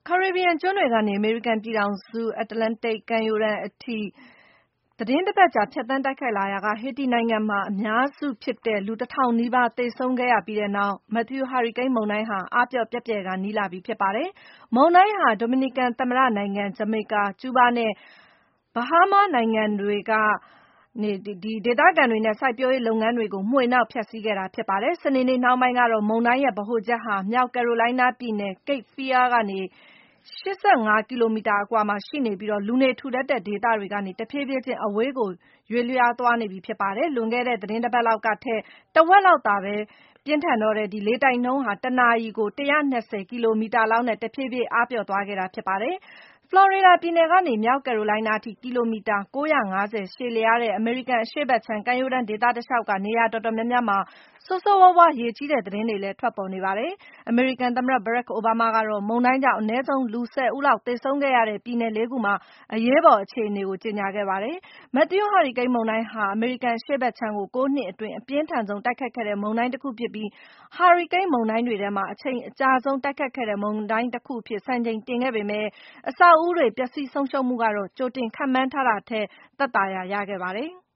ကာရစ်ဘီယံကျွန်းတွေကနေ အမေရိကန်ပြည်ထောင်စု အတ္တလန္တိတ်ကမ်းရိုးတန်းအထိ သီတင်းတပတ်ကြာ ဖြတ်သန်းတိုက်ခတ်လာရာက ဟေတီနိုင်ငံမှာ အများစုဖြစ်တဲ့ လူ ၁,၀၀၀ နီးပါး သေဆုံးခဲ့ရပြီးတဲ့နောက် Matthew ဟာရီကိန်းမုန်တိုင်းဟာ အားပျော့ပျက်ပျယ်ကာ နီးလာပြီဖြစ်ပါတယ်။ မုန်တိုင်းဟာ ဒိုမီနီကန်သမ္မတနိုင်ငံ၊ ဂျမေကာ၊ ကျူးဘားနဲ့ ဘဟားမားနိုင်ငံတွေက ဒေသခံတွေနဲ့ စိုက်ပျိုးရေးလုပ်ငန်းတွေကို မွှေနှောက် ဖျက်ဆီးခဲ့တာဖြစ်ပါတယ်။ စနေနေ့နှောင်းပိုင်းကတော့ မုန်တိုင်းရဲ့ ဗဟိုချက်ဟာ မြောက်ကယ်ရိုလိုင်းနားပြည်နယ် Cape Fear ကနေ ၈၅ ကီလိုမီတာအကွာမှာရှိနေပြီး လူနေထူထပ်တဲ့ဒေသတွေကနေ တဖြည်းဖြည်းချင်း အဝေးကို ရွေ့လျားသွားနေပြီဖြစ်ပါတယ်။ လွန်ခဲ့တဲ့ သီတင်းတပတ်လောက်ကထက် တဝက်လောက်သာ ပြင်းထန်တော့တဲ့ လေတိုက်နှုန်းဟာ တနာရီကို ၁၂၀ ကီလိုမီတာလောက်နဲ့ တဖြည်းဖြည်း အားပျော့သွားခဲ့တာဖြစ်ပါတယ်။ ဖလော်ရီဒါပြည်နယ်ကနေ မြောက်ကယ်ရိုလိုင်းနားအထိ ကီလိုမီတာ ၉၅၀ ရှည်လျားတဲ့ အမေရိကန်အရှေ့ဘက်ခြမ်း ကမ်းရိုးတန်းဒေသတလျှောက်က နေရာတော်တော်များများမှာ ဆိုးဆိုးဝါးဝါး ရေကြီးတဲ့သတင်းတွေလည်း ထွက်ပေါ်နေပါတယ်။ အမေရိကန်သမ္မတ Barack Obama ကတော့ မုန်တိုင်းကြောင့် အနည်းဆုံး လူ ၁၀ ဦးလောက် သေဆုံးခဲ့ရတဲ့ ပြည်နယ် ၄ ခုမှာ အရေးပေါ်အခြေအနေ ကြေညာခဲ့ပါတယ်။ Matthew ဟာရီကိန်းမုန်တိုင်းဟာ အမေရိကန်အရှေ့ဘက်ခြမ်းကို ၉ နှစ်အတွင်း အပြင်းထန်ဆုံး တိုက်ခတ်ခဲ့တဲ့ မုန်တိုင်းတခုဖြစ်ပြီး ဟာရီကိန်းမုန်တိုင်းတွေထဲမှာ အချိန်အကြာဆုံး တိုက်ခတ်ခဲ့တဲ့ မုန်တိုင်းတခုအဖြစ် စံချိန်တင်ခဲ့ပေမယ့် အဆောက်အဦးတွေ ပျက်စီးဆုံးရှုံးမှုကတော့ ကြိုတင်ခန့်မှန်းထားတာထက် သက်သာရာရခဲ့ပါတယ်။